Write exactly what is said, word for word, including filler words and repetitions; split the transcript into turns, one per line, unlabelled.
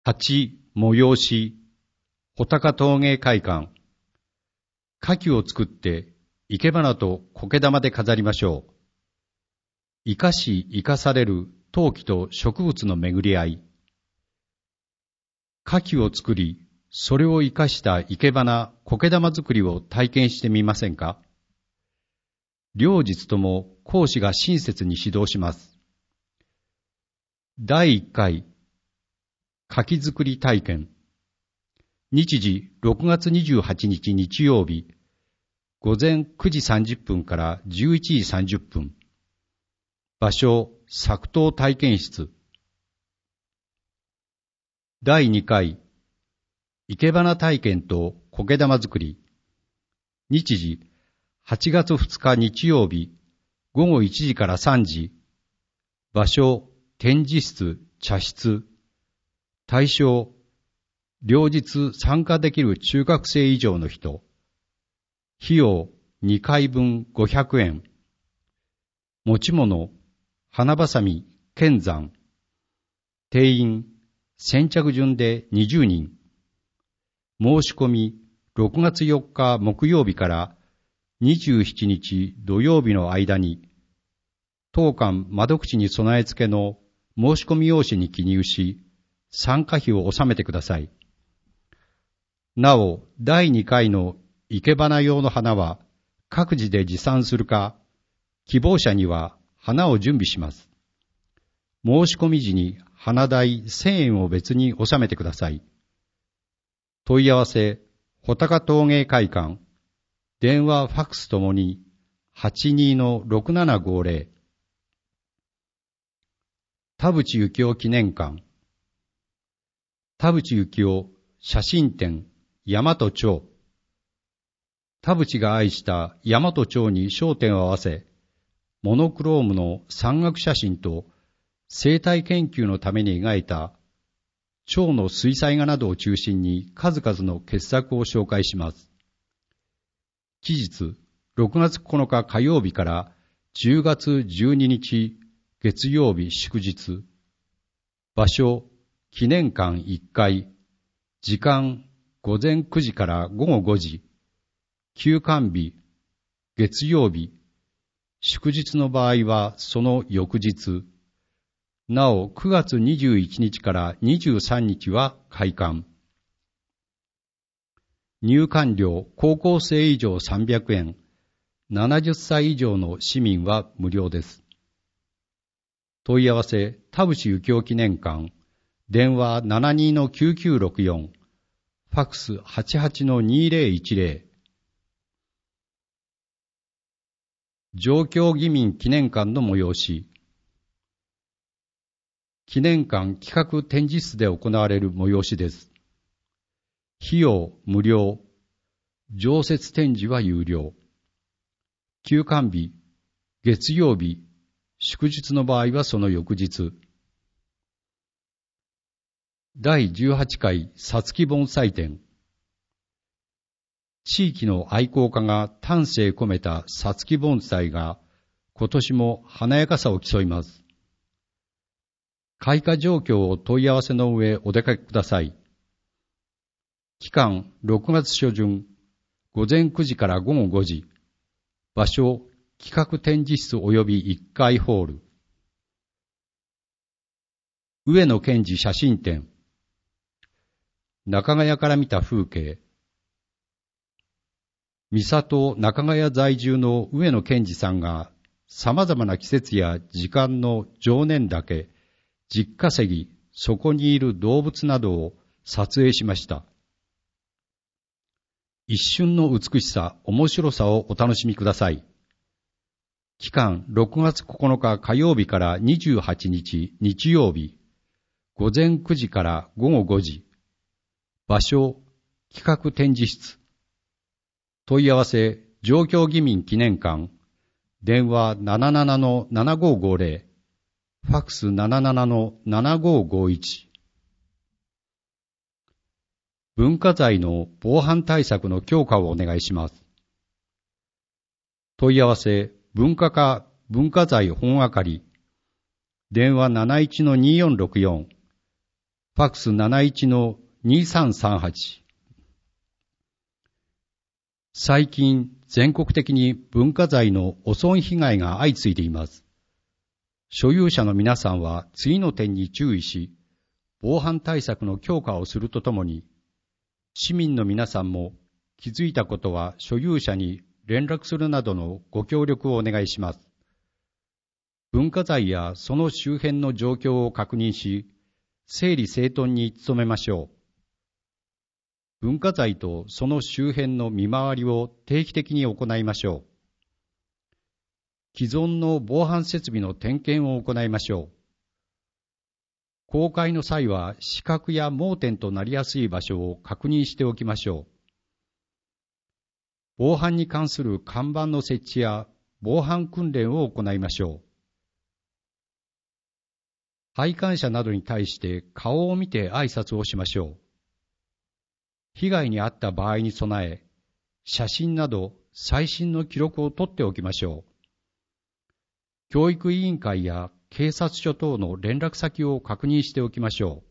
はち、催し、穂高陶芸会館。花器を作って、生け花と苔玉で飾りましょう。生かし生かされる陶器と植物の巡り合い。花器を作り、それを生かした生け花、苔玉作りを体験してみませんか？両日とも講師が親切に指導します。だいいっかい、花器作り体験。日時ろくがつにじゅうはちにち日曜日、午前くじさんじゅっぷんからじゅういちじさんじゅっぷん。場所、作陶体験室。だいにかい、生け花体験と苔玉作り。日時はちがつふつか日曜日、午後いちじからさんじ。場所、展示室、茶室。対象、両日参加できる中学生以上の人。費用にかいぶんごひゃくえん。持ち物、花ばさみ、剣山。定員、先着順でにじゅうにん。申し込み、ろくがつよっか木曜日からにじゅうしちにち土曜日の間に、当館窓口に備え付けの申し込み用紙に記入し、参加費を納めてください。なお、だいにかいの生け花用の花は各自で持参するか、希望者には花を準備します。申し込み時に花代せんえんを別に納めてください。問い合わせ、穂高陶芸会館、電話ファックスともに はちにーろくななごぜろ。田淵幸雄記念館。田淵幸雄写真展大和町。田淵が愛した大和町に焦点を合わせ、モノクロームの山岳写真と生態研究のために描いた町の水彩画などを中心に数々の傑作を紹介します。期日、ろくがつここのか火曜日からじゅうがつじゅうににち月曜日祝日。場所、記念館いっかい。時間、午前くじから午後ごじ。休館日、月曜日。祝日の場合はその翌日。なお、くがつにじゅういちにちからにじゅうさんにちは開館。入館料、高校生以上さんびゃくえん。ななじゅっさい以上の市民は無料です。問い合わせ、田淵幸雄記念館。電話 ななにーきゅうきゅうろくよん。ファックス はちはちのにーぜろいちぜろ。上京義民記念館の催し。記念館企画展示室で行われる催しです。費用無料。常設展示は有料。休館日、月曜日、祝日の場合はその翌日。だいじゅうはちかいさつき盆栽展。地域の愛好家が丹精込めたさつき盆栽が今年も華やかさを競います。開花状況を問い合わせの上お出かけください。期間ろくがつしょじゅん、午前くじから午後ごじ。場所、企画展示室及びいっかいホール。上野健二写真展。中ヶ谷から見た風景。三郷中ヶ谷在住の上野健二さんが様々な季節や時間の常年岳、実稼ぎ、そこにいる動物などを撮影しました。一瞬の美しさ、面白さをお楽しみください。期間ろくがつここのか火曜日からにじゅうはちにち日曜日、午前くじから午後ごじ。場所、企画展示室。問い合わせ、上京義民記念館。電話 ななななのななごごぜろ。ファックス ななななのななごごいち。文化財の防犯対策の強化をお願いします。問い合わせ、文化課文化財本係。電話 なないちのにーよんろくよん。 ファックス ななじゅういちのにさんさんはち。最近、全国的に文化財の汚損被害が相次いでいます。所有者の皆さんは次の点に注意し、防犯対策の強化をするとともに、市民の皆さんも気づいたことは所有者に連絡するなどのご協力をお願いします。文化財やその周辺の状況を確認し、整理整頓に努めましょう。文化財とその周辺の見回りを定期的に行いましょう。既存の防犯設備の点検を行いましょう。公開の際は死角や盲点となりやすい場所を確認しておきましょう。防犯に関する看板の設置や防犯訓練を行いましょう。拝観者などに対して顔を見て挨拶をしましょう。被害に遭った場合に備え、写真など最新の記録を取っておきましょう。教育委員会や警察署等の連絡先を確認しておきましょう。